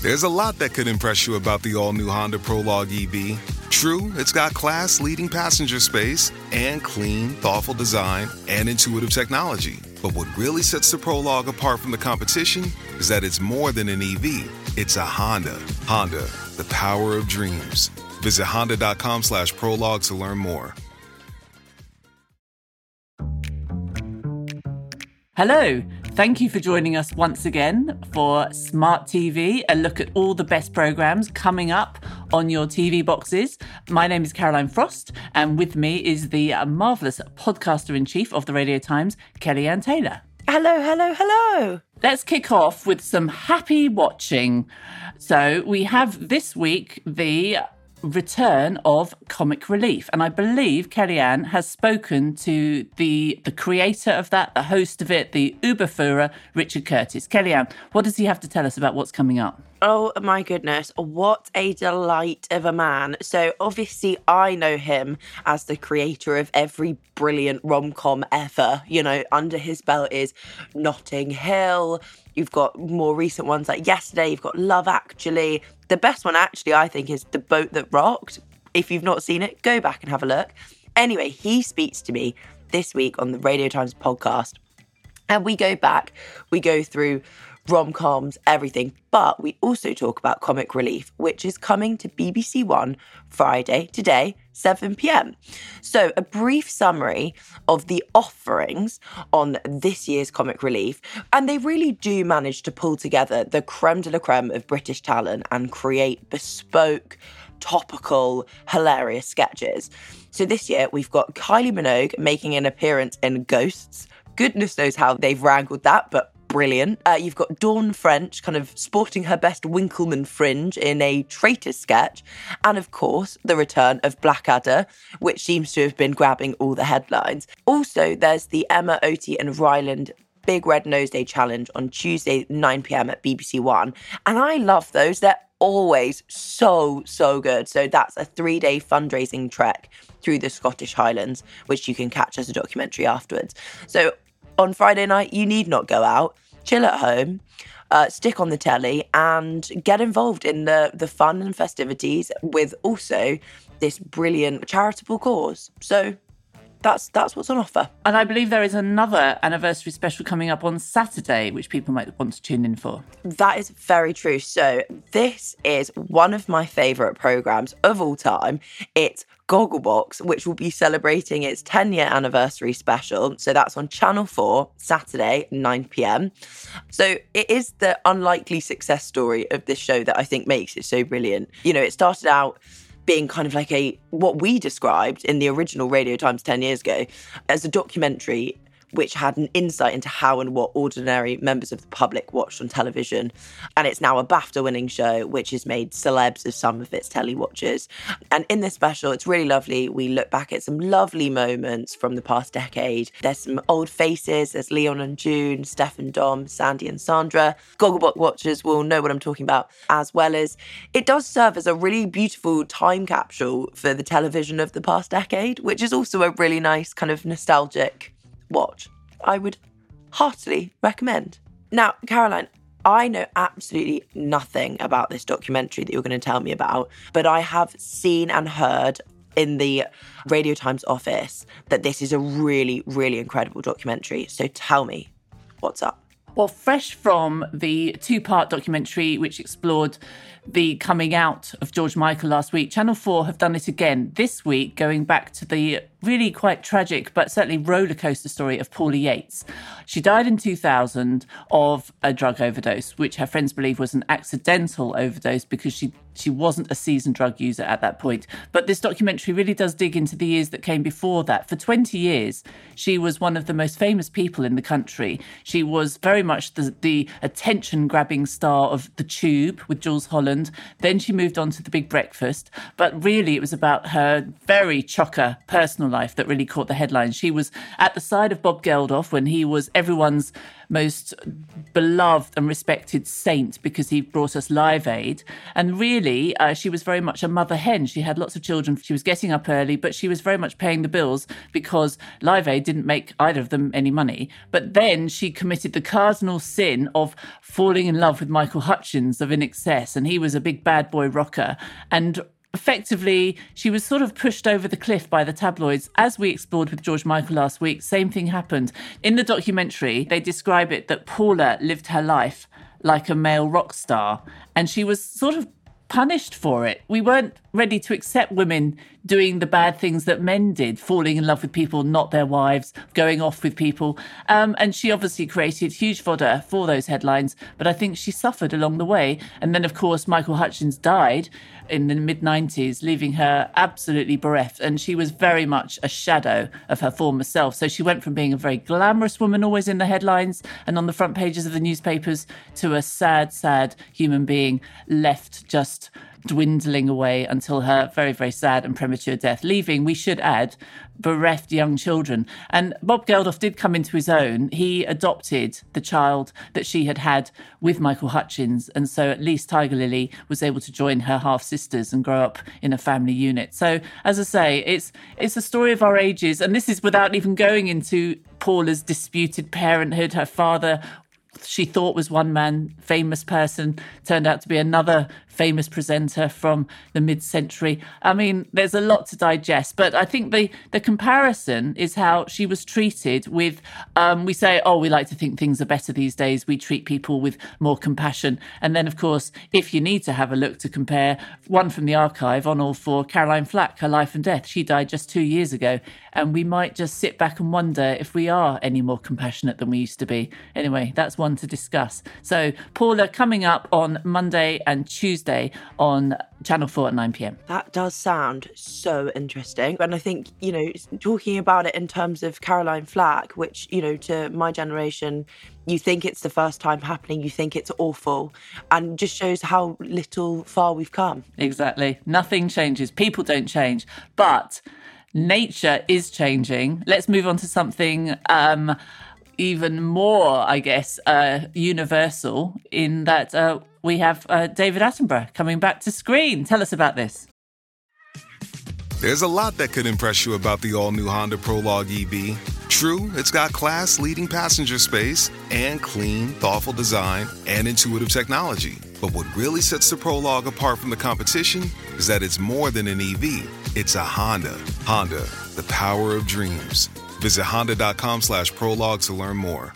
There's a lot that could impress you about the all-new Honda Prologue EV. True, it's got class-leading passenger space and clean, thoughtful design and intuitive technology. But what really sets the Prologue apart from the competition is that it's more than an EV. It's a Honda. Honda, the power of dreams. Visit honda.com/prologue to learn more. Hello, thank you for joining us once again for Smart TV, a look at all the best programmes coming up on your TV boxes. My name is Caroline Frost, and with me is the marvellous podcaster-in-chief of the Radio Times, Kellyanne Taylor. Hello, hello, hello. Let's kick off with some happy watching. So we have this week the return of Comic Relief. And I believe Kellyanne has spoken to the creator of that, the host of it, the Uberführer, Richard Curtis. Kellyanne, what does he have to tell us about what's coming up? Oh my goodness, what a delight of a man. So obviously I know him as the creator of every brilliant rom-com ever. You know, under his belt is Notting Hill. You've got more recent ones like Yesterday, you've got Love Actually. The best one actually, I think, is The Boat That Rocked. If you've not seen it, go back and have a look. Anyway, he speaks to me this week on the Radio Times podcast. And we go back, we go through rom-coms, everything. But we also talk about Comic Relief, which is coming to BBC One Friday, today, 7 p.m. So a brief summary of the offerings on this year's Comic Relief. And they really do manage to pull together the creme de la creme of British talent and create bespoke, topical, hilarious sketches. So this year we've got Kylie Minogue making an appearance in Ghosts. Goodness knows how they've wrangled that, but brilliant. You've got Dawn French kind of sporting her best Winkleman fringe in a Traitors sketch. And of course, the return of Blackadder, which seems to have been grabbing all the headlines. Also, there's the Emma, Oti and Ryland Big Red Nose Day Challenge on Tuesday, 9 p.m. at BBC One. And I love those. They're always so good. So that's a 3-day fundraising trek through the Scottish Highlands, which you can catch as a documentary afterwards. So on Friday night, you need not go out. Chill at home, stick on the telly and get involved in the fun and festivities with also this brilliant charitable cause. So that's what's on offer. And I believe there is another anniversary special coming up on Saturday, which people might want to tune in for. That is very true. So this is one of my favourite programmes of all time. It's Gogglebox, which will be celebrating its 10-year anniversary special. So that's on Channel 4, Saturday, 9 p.m. So it is the unlikely success story of this show that I think makes it so brilliant. You know, it started out being kind of like what we described in the original Radio Times 10 years ago as a documentary which had an insight into how and what ordinary members of the public watched on television. And it's now a BAFTA-winning show, which has made celebs of some of its telewatchers. And in this special, it's really lovely. We look back at some lovely moments from the past decade. There's some old faces. There's Leon and June, Steph and Dom, Sandy and Sandra. Gogglebox watchers will know what I'm talking about, as well as it does serve as a really beautiful time capsule for the television of the past decade, which is also a really nice kind of nostalgic watch. I would heartily recommend. Now, Caroline, I know absolutely nothing about this documentary that you're going to tell me about, but I have seen and heard in the Radio Times office that this is a really, really incredible documentary. So tell me, what's up? Well, fresh from the 2-part documentary which explored the coming out of George Michael last week, Channel 4 have done it again this week, going back to the really quite tragic but certainly roller coaster story of Paula Yates. She died in 2000 of a drug overdose, which her friends believe was an accidental overdose because she wasn't a seasoned drug user at that point. But this documentary really does dig into the years that came before that. For 20 years, she was one of the most famous people in the country. She was very much the attention-grabbing star of The Tube with Jules Holland. Then she moved on to The Big Breakfast. But really, it was about her very chocker personal life that really caught the headlines. She was at the side of Bob Geldof when he was everyone's most beloved and respected saint because he brought us Live Aid. And really, she was very much a mother hen. She had lots of children. She was getting up early, but she was very much paying the bills because Live Aid didn't make either of them any money. But then she committed the cardinal sin of falling in love with Michael Hutchence of INXS, and he was a big bad boy rocker. And effectively, she was sort of pushed over the cliff by the tabloids. As we explored with George Michael last week, same thing happened. In the documentary, they describe it that Paula lived her life like a male rock star, and she was sort of punished for it. We weren't ready to accept women doing the bad things that men did, falling in love with people, not their wives, going off with people. And she obviously created huge fodder for those headlines, but I think she suffered along the way. And then, of course, Michael Hutchence died in the mid-90s, leaving her absolutely bereft. And she was very much a shadow of her former self. So she went from being a very glamorous woman, always in the headlines and on the front pages of the newspapers, to a sad, sad human being left just dwindling away until her very, very sad and premature death, leaving, we should add, bereft young children. And Bob Geldof did come into his own. He adopted the child that she had had with Michael Hutchence, and so at least Tiger Lily was able to join her half-sisters and grow up in a family unit. So, as I say, it's a story of our ages, and this is without even going into Paula's disputed parenthood. Her father, she thought, was one man, famous person, turned out to be another famous presenter from the mid-century. I mean, there's a lot to digest, but I think the comparison is how she was treated with, we say, oh, we like to think things are better these days. We treat people with more compassion. And then, of course, if you need to have a look to compare, one from the archive on All Four, Caroline Flack, her life and death. She died just 2 years ago. And we might just sit back and wonder if we are any more compassionate than we used to be. Anyway, that's one to discuss. So Paula coming up on Monday and Tuesday on Channel 4 at 9 p.m. That does sound so interesting. And I think, talking about it in terms of Caroline Flack, which, to my generation, you think it's the first time happening, you think it's awful, and just shows how far we've come. Exactly. Nothing changes. People don't change. But nature is changing. Let's move on to something even more, I guess, universal, in that we have David Attenborough coming back to screen. Tell us about this. There's a lot that could impress you about the all-new Honda Prologue EV. True, it's got class-leading passenger space and clean, thoughtful design and intuitive technology. But what really sets the Prologue apart from the competition is that it's more than an EV. It's a Honda. Honda, the power of dreams. Visit honda.com/prologue to learn more.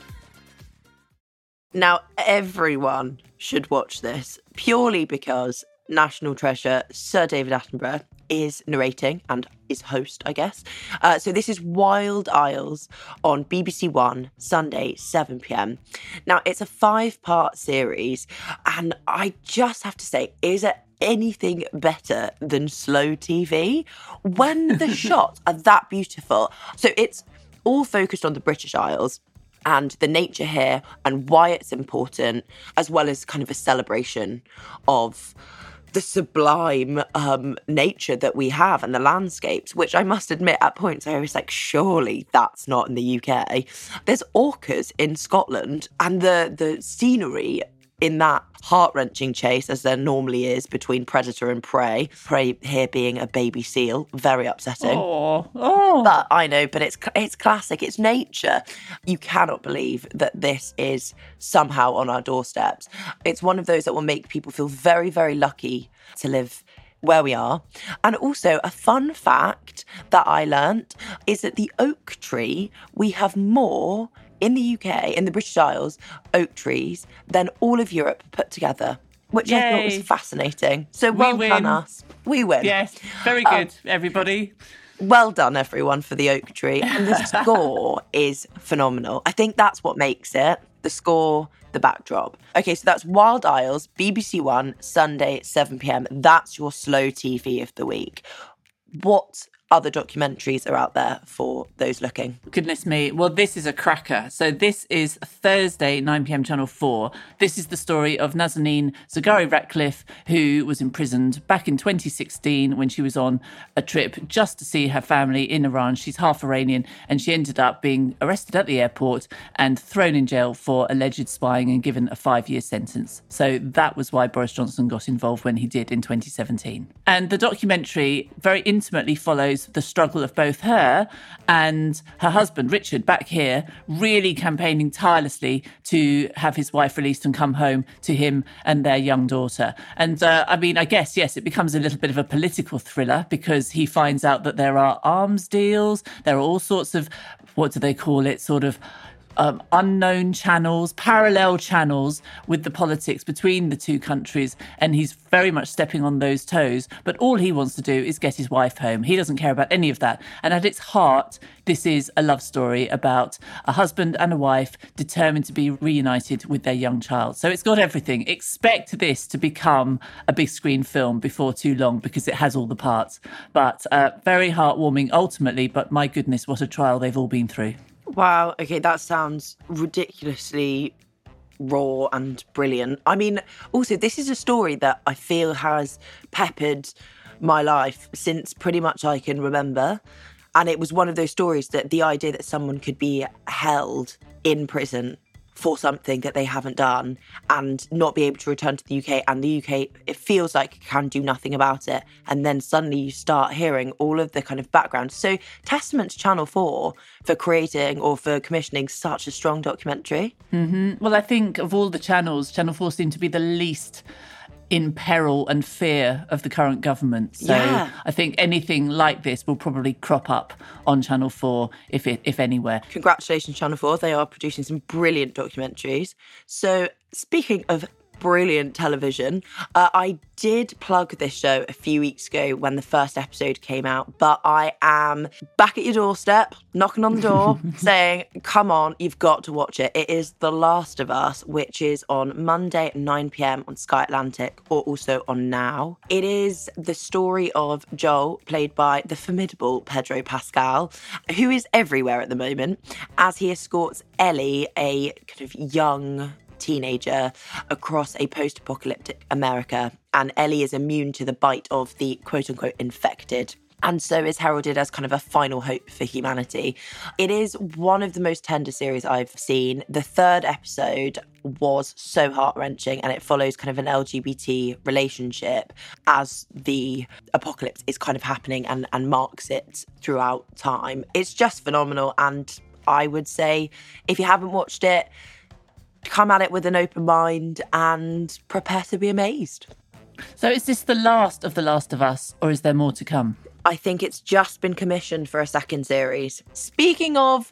Now, everyone should watch this purely because national treasure Sir David Attenborough is narrating and is host, I guess. So this is Wild Isles on BBC One, Sunday, 7 p.m. Now, it's a 5-part series, and I just have to say, is it anything better than slow TV when the shots are that beautiful? So it's all focused on the British Isles and the nature here and why it's important, as well as kind of a celebration of the sublime nature that we have and the landscapes, which I must admit at points I was like, surely that's not in the UK. There's orcas in Scotland, and the scenery in that heart-wrenching chase, as there normally is, between predator and prey here being a baby seal, very upsetting. But I know, but it's classic, it's nature. You cannot believe that this is somehow on our doorsteps. It's one of those that will make people feel very, very lucky to live where we are. And also, a fun fact that I learnt is that the oak tree, we have more in the UK, in the British Isles, oak trees than all of Europe put together, which I thought was fascinating. So well done us. We win. Yes, very good, everybody. Well done, everyone, for the oak tree. And the score is phenomenal. I think that's what makes it. The score, the backdrop. Okay, so that's Wild Isles, BBC One, Sunday, 7 p.m. That's your slow TV of the week. What other documentaries are out there for those looking. Goodness me. Well, this is a cracker. So this is Thursday, 9 p.m, Channel 4. This is the story of Nazanin Zaghari-Ratcliffe, who was imprisoned back in 2016 when she was on a trip just to see her family in Iran. She's half Iranian, and she ended up being arrested at the airport and thrown in jail for alleged spying and given a 5-year sentence. So that was why Boris Johnson got involved when he did in 2017. And the documentary very intimately follows the struggle of both her and her husband, Richard, back here, really campaigning tirelessly to have his wife released and come home to him and their young daughter. And I guess, yes, it becomes a little bit of a political thriller because he finds out that there are arms deals, there are all sorts of, what do they call it, sort of unknown channels, parallel channels with the politics between the two countries, and he's very much stepping on those toes. But all he wants to do is get his wife home. He doesn't care about any of that. And at its heart, this is a love story about a husband and a wife determined to be reunited with their young child. So it's got everything. Expect this to become a big screen film before too long because it has all the parts. But very heartwarming ultimately, but my goodness, what a trial they've all been through. Wow, okay, that sounds ridiculously raw and brilliant. I mean, also, this is a story that I feel has peppered my life since pretty much I can remember. And it was one of those stories that the idea that someone could be held in prison for something that they haven't done and not be able to return to the UK, and the UK, it feels like, can do nothing about it. And then suddenly you start hearing all of the kind of background. So testament to Channel 4 for creating or for commissioning such a strong documentary. Mm-hmm. Well, I think of all the channels, Channel 4 seemed to be the least in peril and fear of the current government. So yeah. I think anything like this will probably crop up on Channel 4, if anywhere. Congratulations, Channel 4. They are producing some brilliant documentaries. So speaking of brilliant television, I did plug this show a few weeks ago when the first episode came out, but I am back at your doorstep, knocking on the door, saying, come on, you've got to watch it. It is The Last of Us, which is on Monday at 9 p.m. on Sky Atlantic, or also on Now. It is the story of Joel, played by the formidable Pedro Pascal, who is everywhere at the moment, as he escorts Ellie, a kind of young teenager, across a post-apocalyptic America, and Ellie is immune to the bite of the quote-unquote infected, and so is heralded as kind of a final hope for humanity. It is one of the most tender series I've seen. The third episode was so heart-wrenching, and it follows kind of an LGBT relationship as the apocalypse is kind of happening and marks it throughout time. It's just phenomenal, and I would say if you haven't watched it, come at it with an open mind and prepare to be amazed. So is this the last of The Last of Us, or is there more to come? I think it's just been commissioned for a second series. Speaking of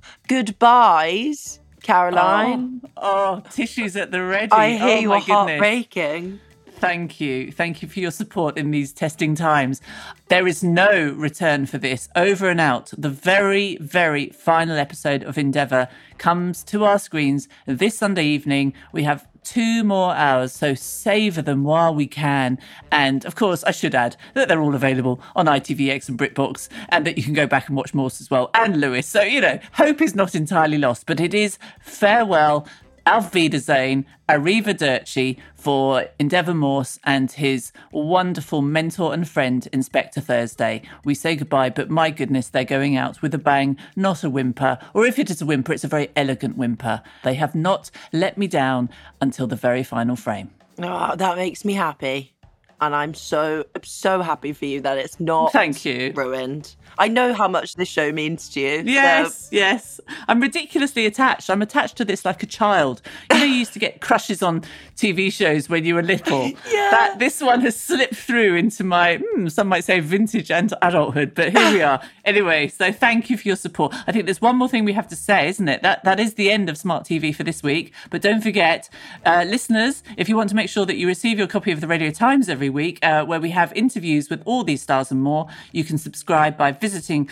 goodbyes, Caroline. Oh, tissues at the ready. I hear you are goodness. Heartbreaking. Thank you. Thank you for your support in these testing times. There is no return for this. Over and out. The very, very final episode of Endeavour comes to our screens this Sunday evening. We have 2 more hours, so savour them while we can. And of course, I should add that they're all available on ITVX and BritBox, and that you can go back and watch Morse as well, and Lewis. So, hope is not entirely lost, but it is farewell, Auf Wiedersehen, arrivederci for Endeavour Morse and his wonderful mentor and friend, Inspector Thursday. We say goodbye, but my goodness, they're going out with a bang, not a whimper. Or if it is a whimper, it's a very elegant whimper. They have not let me down until the very final frame. Oh, that makes me happy. And I'm so happy for you that it's not Thank you. Ruined. I know how much this show means to you. Yes. I'm ridiculously attached. I'm attached to this like a child. You used to get crushes on TV shows when you were little. Yeah. This one has slipped through into my, some might say vintage and adulthood, but here we are. Anyway, so thank you for your support. I think there's one more thing we have to say, isn't it? That is the end of Smart TV for this week. But don't forget, listeners, if you want to make sure that you receive your copy of the Radio Times every week, where we have interviews with all these stars and more, you can subscribe by visiting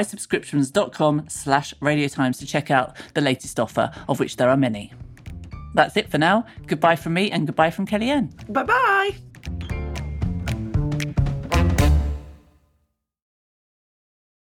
buysubscriptions.com/Radio Times to check out the latest offer, of which there are many. That's it for now. Goodbye from me and goodbye from Kellyanne. Bye-bye.